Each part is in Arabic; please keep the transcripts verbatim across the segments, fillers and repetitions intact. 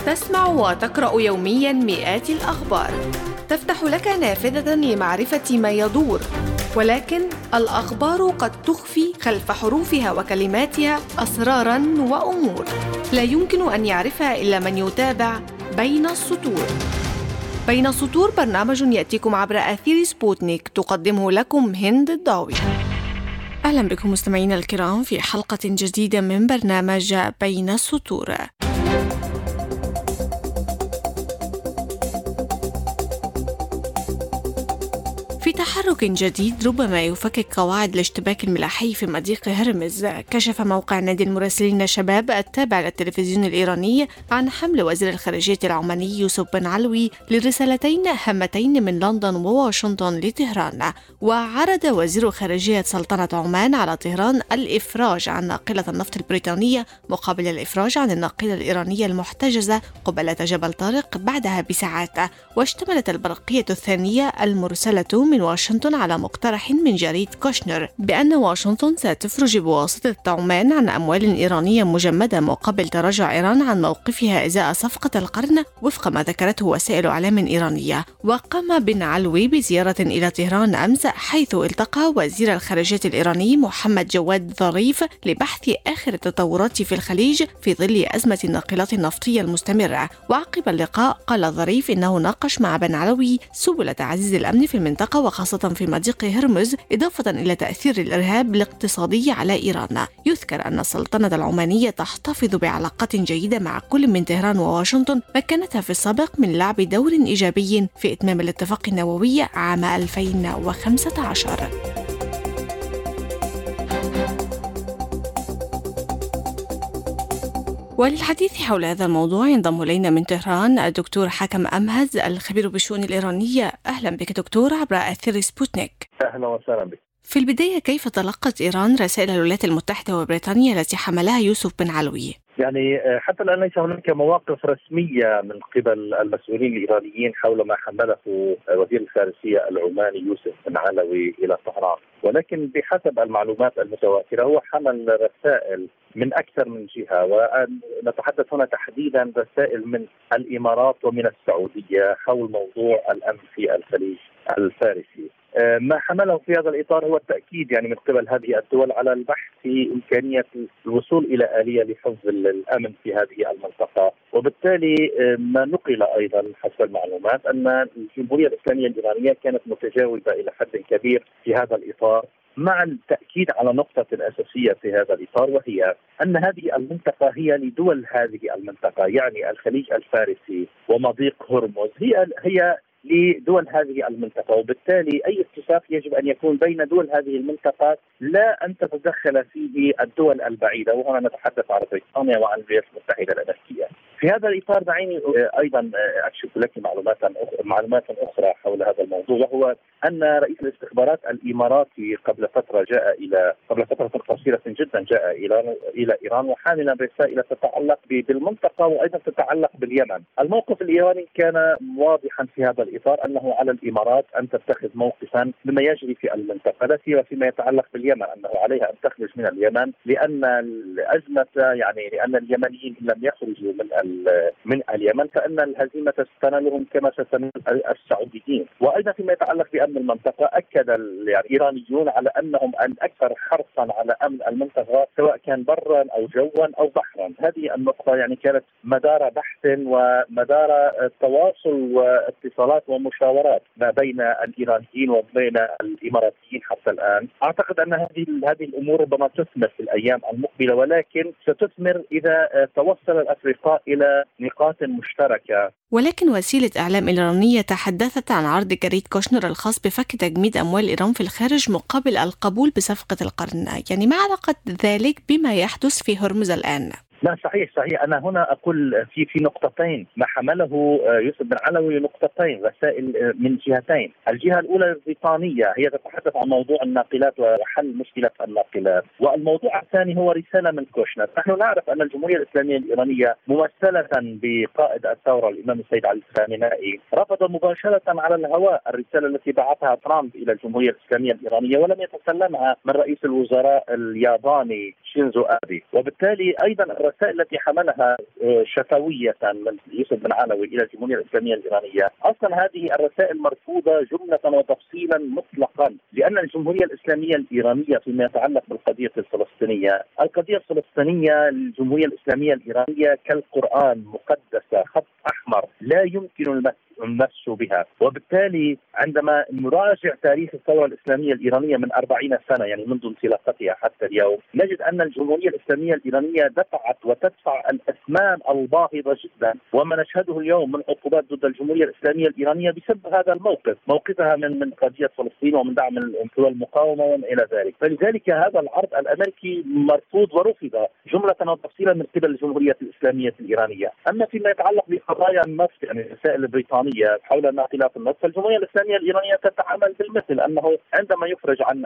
تسمع وتقرأ يومياً مئات الأخبار، تفتح لك نافذة لمعرفة ما يدور، ولكن الأخبار قد تخفي خلف حروفها وكلماتها أسراراً وأمور لا يمكن أن يعرفها إلا من يتابع بين السطور. بين السطور برنامج يأتيكم عبر أثير سبوتنيك، تقدمه لكم هند الضاوي. أهلا بكم مستمعينا الكرام في حلقة جديدة من برنامج بين السطور. في تحرك جديد ربما يفكك قواعد الاشتباك الملاحي في مضيق هرمز، كشف موقع نادي المراسلين الشباب التابع للتلفزيون الإيراني عن حمل وزير الخارجية العماني يوسف بن علوي لرسالتين هامتين من لندن وواشنطن لطهران. وعرض وزير خارجية سلطنة عمان على طهران الإفراج عن ناقلة النفط البريطانية مقابل الإفراج عن الناقلة الإيرانية المحتجزة قبالة جبل طارق بعدها بساعات. واشتملت البرقية الثانية المرسلة من واشنطن على مقترح من جريدة كوشنر بأن واشنطن ستفرج بواسطة عمان عن أموال إيرانية مجمدة مقابل تراجع إيران عن موقفها إزاء صفقة القرن وفق ما ذكرته وسائل إعلام إيرانية. وقام بن علوي بزيارة إلى طهران أمس، حيث التقى وزير الخارجية الإيراني محمد جواد ظريف لبحث آخر التطورات في الخليج في ظل أزمة الناقلات النفطية المستمرة. وعقب اللقاء قال ظريف إنه ناقش مع بن علوي سبل تعزيز الأمن في المنطقة وخاصة في مضيق هرمز، إضافة إلى تأثير الإرهاب الاقتصادي على إيران. يذكر أن السلطنة العمانية تحتفظ بعلاقات جيدة مع كل من طهران وواشنطن، مكنتها في السابق من لعب دور إيجابي في إتمام الاتفاق النووي عام ألفين وخمسة عشر. وللحديث حول هذا الموضوع ينضم إلينا من طهران الدكتور حكم أمهز الخبير بالشؤون الإيرانية. أهلا بك دكتور عبر أثير سبوتنيك. أهلا وسهلا بك. في البداية، كيف تلقت إيران رسائل الولايات المتحدة وبريطانيا التي حملها يوسف بن علوي؟ يعني حتى الآن ليس هناك مواقف رسمية من قبل المسؤولين الإيرانيين حول ما حمله وزير الخارجية العماني يوسف بن علوي إلى طهران، ولكن بحسب المعلومات المتواترة هو حمل رسائل من أكثر من جهة، ونتحدث هنا تحديدا رسائل من الإمارات ومن السعودية حول موضوع الأمن في الخليج الفارسي. ما حمله في هذا الإطار هو التأكيد يعني من قبل هذه الدول على البحث في إمكانية الوصول إلى آلية لحفظ الأمن في هذه المنطقة. وبالتالي ما نقل أيضا حسب المعلومات أن الجمهورية الإسلامية الإيرانية كانت متجاوبة إلى حد كبير في هذا الإطار، مع التأكيد على نقطة أساسية في هذا الإطار، وهي أن هذه المنطقة هي لدول هذه المنطقة، يعني الخليج الفارسي ومضيق هرمز هي هي لدول هذه المنطقة، وبالتالي أي اتفاق يجب أن يكون بين دول هذه المنطقة لا أن تتدخل فيه الدول البعيدة، وهنا نتحدث عن بريطانيا وعن الولايات المتحدة الأمريكية. في هذا الإطار دعيني أيضا أكشف لك معلومات معلومات أخرى حول هذا الموضوع، وهو أن رئيس الاستخبارات الإماراتي قبل فترة جاء إلى قبل فترة قصيرة جدا جاء إلى إلى إيران وحاملا رسائل تتعلق بالمنطقة وأيضا تتعلق باليمن. الموقف الإيراني كان واضحا في هذا الإطار أنه على الإمارات أن تتخذ موقفا بما يجري في المنطقة، لا سيما فيما يتعلق باليمن، أنه عليها أن تخرج من اليمن لأن الأزمة يعني لأن اليمنيين لم يخرجوا من من اليمن فإن الهزيمة ستنالهم كما ستنال السعوديين. وأيضا فيما يتعلق بأمن المنطقة أكد الإيرانيون على أنهم الأكثر حرصا على أمن المنطقة سواء كان برا أو جوا أو بحرا. هذه النقطة يعني كانت مدار بحث ومدار تواصل واتصالات ومشاورات ما بين الإيرانيين وبين الإماراتيين حتى الآن. أعتقد أن هذه هذه الأمور ربما تثمر في الأيام المقبلة، ولكن ستثمر إذا توصل الأفرقاء إلى نقاط مشتركة. ولكن وسيلة إعلام إيرانية تحدثت عن عرض جريدة كوشنر الخاص بفك تجميد أموال إيران في الخارج مقابل القبول بصفقة القرن، يعني ما علاقة ذلك بما يحدث في هرمز الآن؟ لا صحيح صحيح أنا هنا أقول في في نقطتين. ما حمله يوسف بن علوي نقطتين رسائل من جهتين. الجهة الأولى البريطانية هي تتحدث عن موضوع الناقلات وحل مشكلة الناقلات، والموضوع الثاني هو رسالة من كوشنر. نحن نعرف أن الجمهورية الإسلامية الإيرانية ممثلة بقائد الثورة الإمام السيد علي الخامنائي رفض مباشرة على الهواء الرسالة التي بعثها ترامب إلى الجمهورية الإسلامية الإيرانية ولم يتسلمها من رئيس الوزراء الياباني شينزو آبي. وبالتالي أيضا الرسائل التي حملها شفوية من يوسف بن علوي إلى الجمهورية الإسلامية الإيرانية، أصلا هذه الرسائل مرفوضة جملة وتفصيلا مطلقا، لأن الجمهورية الإسلامية الإيرانية فيما يتعلق بالقضية الفلسطينية، القضية الفلسطينية للجمهورية الإسلامية الإيرانية كالقرآن مقدسة خط أحمر لا يمكن المس بها. وبالتالي عندما نراجع تاريخ الثورة الإسلامية الإيرانية من أربعين سنة، يعني منذ انطلاقتها حتى اليوم، نجد أن الجمهورية الإسلامية الإيرانية دفعت وتدفع الأثمان الباهظة جدا، وما نشهده اليوم من عقوبات ضد الجمهورية الإسلامية الإيرانية بسبب هذا الموقف، موقفها من من قضية فلسطين ومن دعم الانقلاب المقاومة وما إلى ذلك. فلذلك هذا العرض الأمريكي مرفوض ورفض جملة وتفصيلا من قبل الجمهورية الإسلامية الإيرانية. أما فيما يتعلق بقضايا النفط، يعني الرسائل البريطانية حول ناقلات النفط، فالجمهورية الإسلامية الإيرانية تتعامل بالمثل، أنه عندما يفرج عن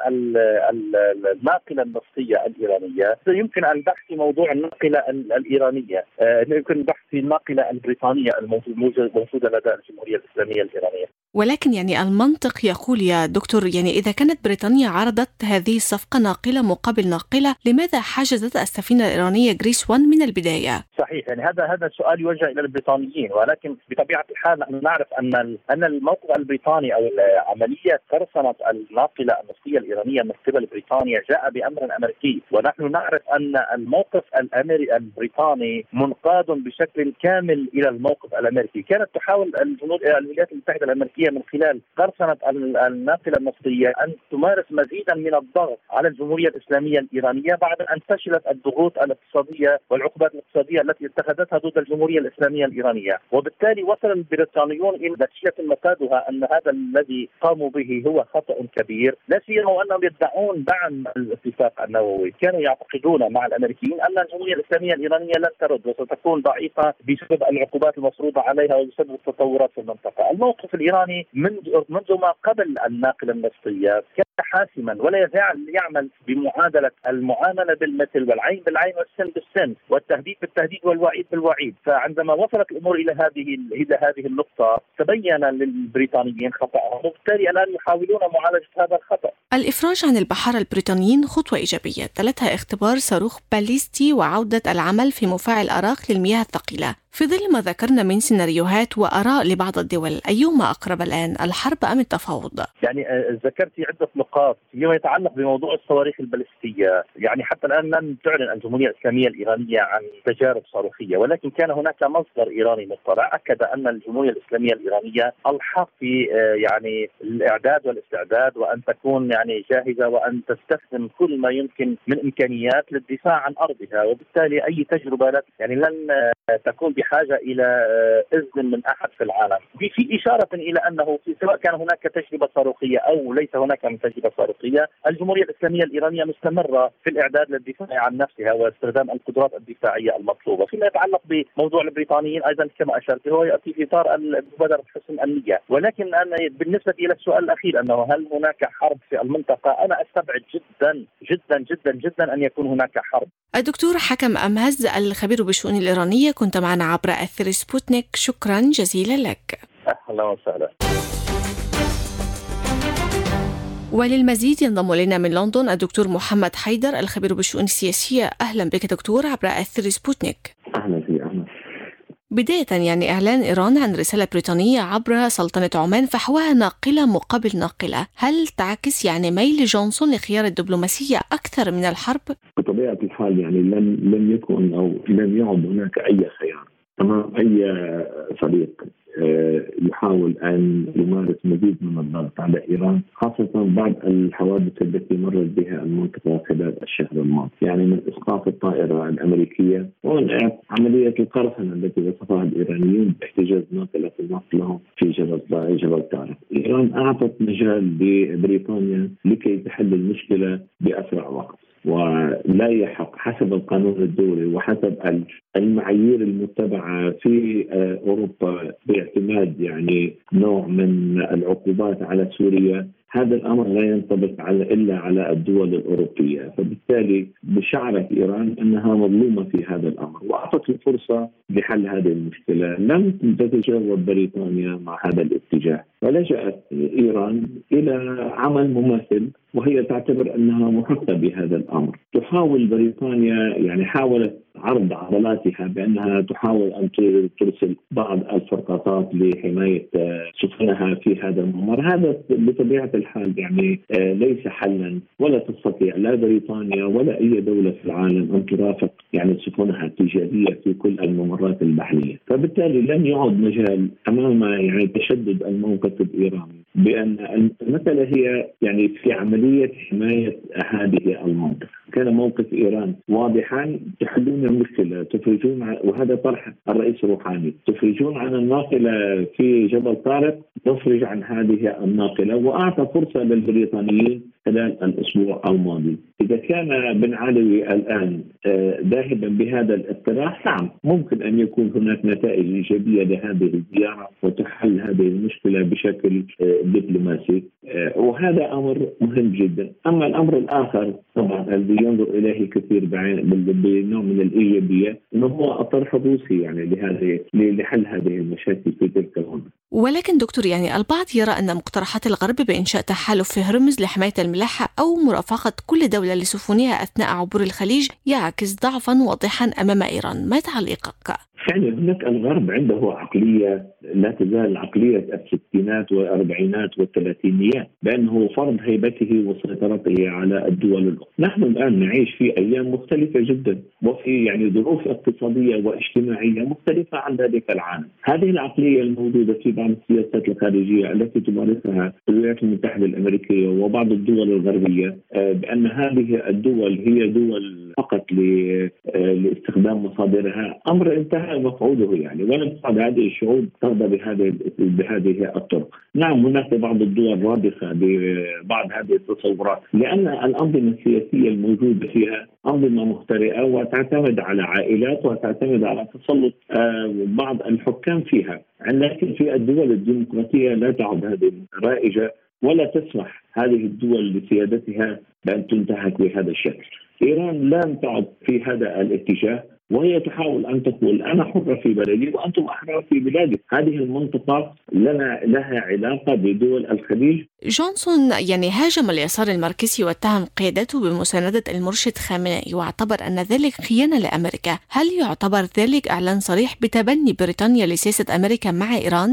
الناقلة النفطية الإيرانية يمكن البحث في موضوع الناقلة الإيرانية، يمكن البحث في الناقلة البريطانية الموجودة لدى الجمهورية الإسلامية الإيرانية. ولكن يعني المنطق يقول يا دكتور، يعني إذا كانت بريطانيا عرضت هذه الصفقة ناقلة مقابل ناقلة، لماذا حجزت السفينة الإيرانية جريس واحد من البداية؟ صحيح، يعني هذا هذا السؤال يوجه إلى البريطانيين، ولكن بطبيعة الحال نحن نعرف أن أن الموقف البريطاني أو عملية قرصنة الناقلة النفطية الإيرانية من قبل بريطانيا جاء بأمر أمريكي، ونحن نعرف أن الموقف الأمريكي البريطاني منقاد بشكل كامل إلى الموقف الأمريكي. كانت تحاول الولايات المتحدة الأمريكية من خلال قرصنة الناقلة النفطية أن تمارس مزيدا من الضغط على الجمهورية الإسلامية الإيرانية بعد أن فشلت الضغوط الاقتصادية والعقوبات الاقتصادية التي اتخذتها ضد الجمهورية الإسلامية الإيرانية. وبالتالي وصل البريطانيون إلى نتيجة مفادها أن هذا الذي قاموا به هو خطأ كبير، لا سيما وأنهم يدعون دعم الاتفاق النووي. كانوا يعتقدون مع الأمريكيين أن الجمهورية الإسلامية الإيرانية لن ترد وستكون ضعيفة بسبب العقوبات المفروضة عليها وبسبب التطورات في المنطقة. الموقف الإيراني منذ منذ ما قبل الناقلة النفطية كان حاسما، ولا يزال يعمل بمعادلة المعاملة بالمثل والعين بالعين والسن بالسن والتهديد بالتهديد والوعيد بالوعيد. فعندما وصلت الأمور إلى هذه إلى هذه النقطة تبين للبريطانيين خطأهم، وبالتالي الآن يحاولون معالجة هذا الخطأ. الإفراج عن البحارة البريطانيين خطوة إيجابية تلتها اختبار صاروخ باليستي وعودة العمل في مفاعل أراك للمياه الثقيلة. في ظل ما ذكرنا من سيناريوهات وآراء لبعض الدول، أيهما أقرب الآن، الحرب أم التفاوض؟ يعني ذكرتي عدة نقاط فيما يتعلق بموضوع الصواريخ البالستية. يعني حتى الآن لم تعلن الجمهورية الإسلامية الإيرانية عن تجارب صاروخية، ولكن كان هناك مصدر إيراني مطلع أكد أن الجمهورية الإسلامية الإيرانية الحق في يعني الإعداد والاستعداد، وأن تكون يعني جاهزة وأن تستخدم كل ما يمكن من إمكانيات للدفاع عن أرضها. وبالتالي أي تجربة يعني لن تكون بحاجة إلى إذن من أحد في العالم. في إشارة إلى أنه سواء كان هناك تجربة صاروخية أو ليس هناك من تجربة صاروخية، الجمهورية الإسلامية الإيرانية مستمرة في الإعداد للدفاع عن نفسها واستخدام القدرات الدفاعية المطلوبة. فيما يتعلق بموضوع البريطانيين أيضا كما أشرت هو يأتي في إطار مبادرة حسن النية. ولكن أنا بالنسبة إلى السؤال الأخير أنه هل هناك حرب في المنطقة، أنا أستبعد جدا جدا جدا جدا أن يكون هناك حرب. الدكتور حكم أمهز الخبير بالشؤون الإيرانية، كنت معنا عبر أثير سبوتنيك، شكرا جزيلا لك. أهلا وسهلا. وللمزيد ينضم إلينا من لندن الدكتور محمد حيدر الخبير بالشؤون السياسية. أهلا بك دكتور عبر أثير سبوتنيك. أهلا فيك. أهلا. بداية يعني إعلان إيران عن رسالة بريطانية عبر سلطنة عمان فحواها ناقلة مقابل ناقلة، هل تعكس يعني ميل جونسون لخيار الدبلوماسية أكثر من الحرب؟ بطبيعة الحال يعني لم لم يكن أو لم يعد هناك أي خيار أمام أي صديق يحاول أن يمارس مزيد من الضغط على إيران، خاصة بعد الحوادث التي مرت بها المنطقة خلال الشهر الماضي، يعني من إسقاط الطائرة الأمريكية ومن عملية القرصنة التي وصفها الإيرانيين باحتجاز ناقلة النفط لهم في جبل جبل طارق. إيران أعطت مجال لبريطانيا لكي تحل المشكلة بأسرع وقت، ولا يحق حسب القانون الدولي وحسب المعايير المتبعة في أوروبا باعتماد يعني نوع من العقوبات على سوريا هذا الأمر لا ينطبق على إلا على الدول الأوروبية، فبالتالي بشعرت إيران أنها مظلومة في هذا الأمر وأعطت الفرصة لحل هذه المشكلة. لم تتجاوب بريطانيا مع هذا الاتجاه، ولجأت إيران إلى عمل مماثل، وهي تعتبر أنها محقة بهذا الأمر. تحاول بريطانيا يعني حاولت عرض عضلاتها بأنها تحاول أن ترسل بعض الفرقاطات لحماية سفنها في هذا الممر. هذا بطبيعة الحال يعني ليس حلا، ولا تستطيع لا بريطانيا ولا أي دولة في العالم أن ترافق يعني سفنها التجارية في كل الممرات البحرية. فبالتالي لن يعد مجال أمام يعني تشدد الموقف الإيراني بأن المسألة هي يعني في عملية حماية هذه المنطقة. كان موقف إيران واضحا: تحلون المشكلة، تفرجون عن، وهذا طرح الرئيس روحاني، تفرجون عن الناقلة في جبل طارق، نفرج عن هذه الناقلة. وأعطى فرصة للبريطانيين خلال الأسبوع الماضي. إذا كان بن علوي الآن ذاهبا بهذا الاقتراح، نعم ممكن أن يكون هناك نتائج إيجابية لهذه الزيارة وتحل هذه المشكلة بشكل دبلوماسي، وهذا أمر مهم جدا. أما الأمر الآخر طبعا الذي ينظر إليه كثير بنوع من الإيجابية أنه هو الطرح الروسي يعني لهذه لحل هذه المشاكل في تلك المنطقة. ولكن دكتور، يعني البعض يرى أن مقترحات الغرب بإنشاء تحالف في هرمز لحماية الملاحة أو مرافقة كل دولة لسفنها أثناء عبور الخليج يعكس ضعفا واضحا أمام إيران. ما تعليقك؟ يعني هناك الغرب عنده عقلية لا تزال عقلية الستينات والأربعينات والثلاثينيات، بأنه فرض هيبته وسيطرته على الدول الأخرى. نحن الآن نعيش في أيام مختلفة جدا، وفي يعني ظروف اقتصادية واجتماعية مختلفة عن ذلك العالم. هذه العقلية الموجودة في بعض السياسات الخارجية التي تمارسها الولايات المتحدة الأمريكية وبعض الدول الغربية، بأن هذه الدول هي دول فقط لاستخدام مصادرها، أمر انتهى مفعوله يعني، ولم تعد هذه الشعوب ترضى بهذه بهذه الطرق. نعم هناك بعض الدول رابخة ببعض هذه التصورات، لأن الأنظمة السياسية الموجودة فيها أنظمة مخترئة وتعتمد على عائلات وتعتمد على تسلط بعض الحكام فيها. لكن في الدول الديمقراطية لا تعد هذه رائجة، ولا تسمح هذه الدول لسيادتها بأن تنتهك بهذا الشكل. إيران لم تعد في هذا الاتجاه، وهي تحاول أن تقول أنا حرة في بلدي وأنتم أحرار في بلادي. هذه المنطقة لنا لها علاقة بدول الخليج. جونسون يعني هاجم اليسار الماركسي واتهم قيادته بمساندة المرشد خامنئي، واعتبر أن ذلك خيانة لأمريكا. هل يعتبر ذلك إعلان صريح بتبني بريطانيا لسياسة أمركا مع إيران؟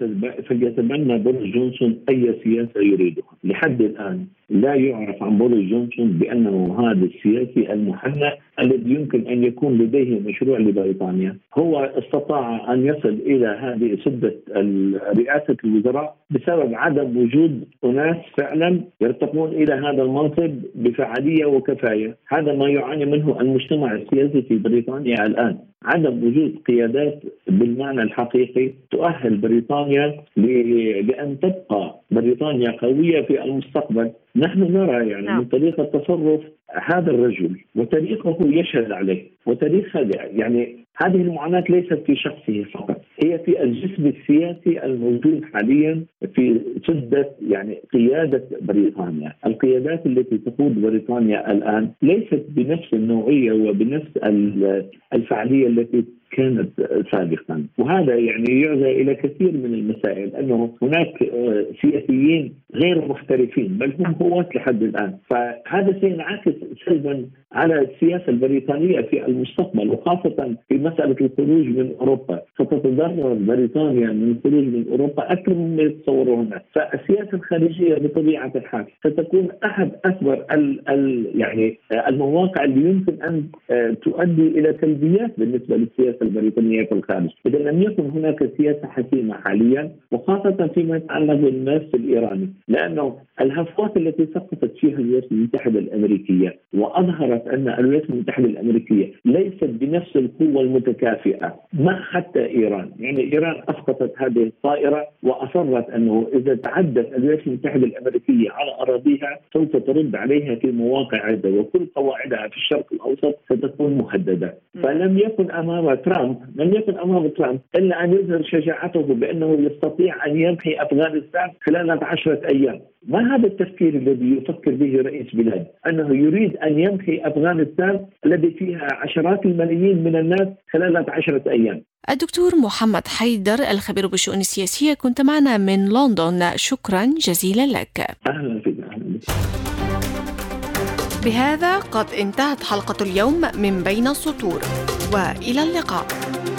فليتبنى بوريس جونسون أي سياسة يريدها. لحد الآن لا يعرف عن بوريس جونسون بأنه هذا السياسي المحنك الذي يمكن أن يكون لديه مشروع لبريطانيا. هو استطاع أن يصل إلى هذه سدة رئاسة الوزراء بسبب عدم وجود أناس فعلا يرتقون إلى هذا المنصب بفعالية وكفاية. هذا ما يعاني منه المجتمع السياسي في بريطانيا الآن، عدم وجود قيادات بالمعنى الحقيقي تؤهل بريطانيا لأن تبقى بريطانيا قوية في المستقبل. نحن نرى يعني من طريقة تصرف هذا الرجل وتاريخه يشهد عليه، وتاريخ يعني هذه المعاناة ليست في شخصه فقط، هي في الجسم السياسي الموجود حاليا في سدة يعني قيادة بريطانيا. القيادات التي تقود بريطانيا الآن ليست بنفس النوعية وبنفس الفعالية التي كانت سابقا، وهذا يعني يعزى إلى كثير من المسائل أنه هناك سياسيين غير محترفين بل هم هواة لحد الآن. فهذا سينعكس سلبا على السياسة البريطانية في المستقبل، وخاصة في مسألة الخروج من أوروبا. ستتضرر بريطانيا من الخروج من أوروبا أكثر مما يتصورون. فالسياسة الخارجية بطبيعة الحال ستكون أحد أكبر ال ال يعني المواقع اللي يمكن أن تؤدي إلى سلبيات بالنسبة للسياسة البريطانية في الخارج إذا لم يكن هناك سياسة حكيمة حاليا، وخاصة فيما يتعلق بالنفس الإيراني، لأنه الهفوات التي سقطت فيها الولايات المتحدة الأمريكية وأظهرت أن الولايات المتحدة الأمريكية ليست بنفس القوة المتكافئة مع حتى إيران. يعني إيران أسقطت هذه الطائرة وأصرت أنه إذا تعدت الولايات المتحدة الأمريكية على أراضيها سوف ترد عليها في مواقع عدة، وكل قواعدها في الشرق الأوسط ستكون مهددة. فلم يكن أمامها ترامب، لم يكن أمام ترامب إلا أن يظهر شجاعته بأنه يستطيع أن يمحي أفغانستان خلال عشرة أيام. ما هذا التفكير الذي يفكر به رئيس بلاد، أنه يريد أن يمحي أفغانستان الذي فيها عشرات الملايين من الناس خلال عشرة أيام؟ الدكتور محمد حيدر الخبير بالشؤون السياسية، كنت معنا من لندن، شكرا جزيلا لك. أهلا فيك. أهلا. بهذا قد انتهت حلقة اليوم من بين السطور، وإلى اللقاء.